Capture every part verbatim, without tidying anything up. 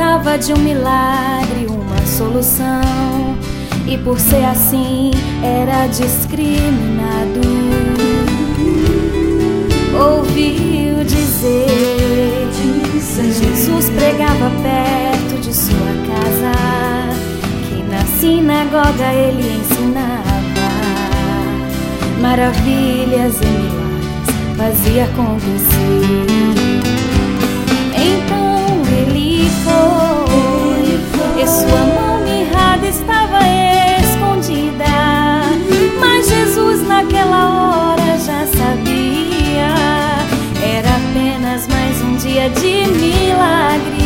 precisava de um milagre, uma solução, e por ser assim era discriminado. Ouviu dizer, Jesus pregava perto de sua casa, que na sinagoga ele ensinava maravilhas e milagres, fazia acontecer. Então ele foi, e sua mão mirrada estava escondida, mas Jesus naquela hora já sabia, era apenas mais um dia de milagre.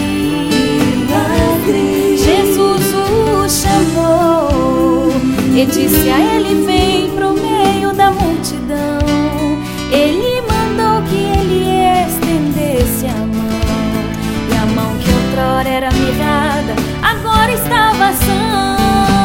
Jesus o chamou e disse a ele: vem pro meio da multidão. Ele mandou que ele estendesse a mão, e a mão que outrora era mirrada agora estava sã.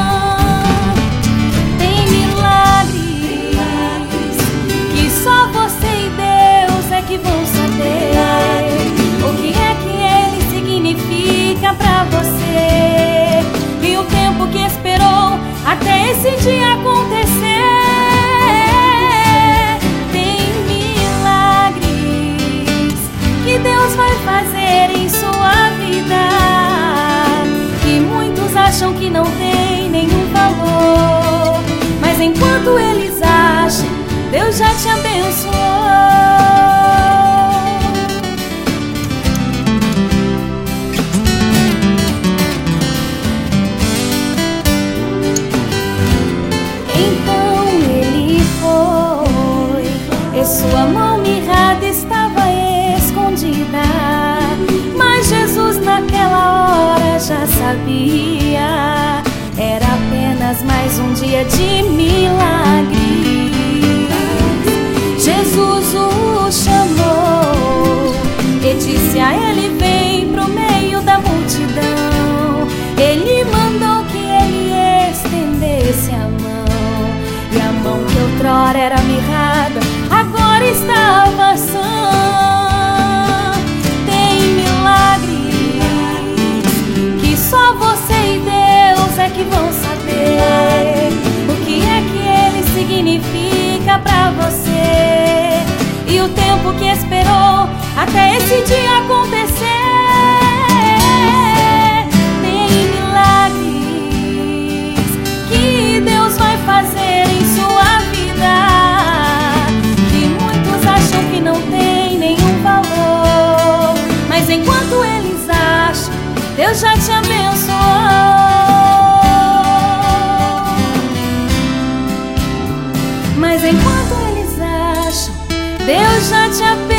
Tem milagres que só você e Deus é que vão saber o que é que ele significa pra você, e o tempo que esperou até esse dia acontecer. Deus vai fazer em sua vida, que muitos acham que não tem nenhum valor, mas enquanto eles acham, Deus já te abençoou. Então ele foi, e sua mão mirrada estava escondida, mas Jesus naquela hora já sabia, era apenas mais um dia de milagre. Jesus o chamou e disse a ele: vem pro meio da multidão. Ele mandou que ele estendesse a mão, e a mão que outrora era mirrada agora estava sã. Só você e Deus é que vão saber o que é que ele significa pra você, e o tempo que esperou até esse dia acontecer. Tem milagres que Deus vai fazer em sua vida, que muitos acham que não tem nenhum valor, mas enquanto eles acham, Deus já te abençoou. Mas enquanto eles acham, Deus já te abençoou.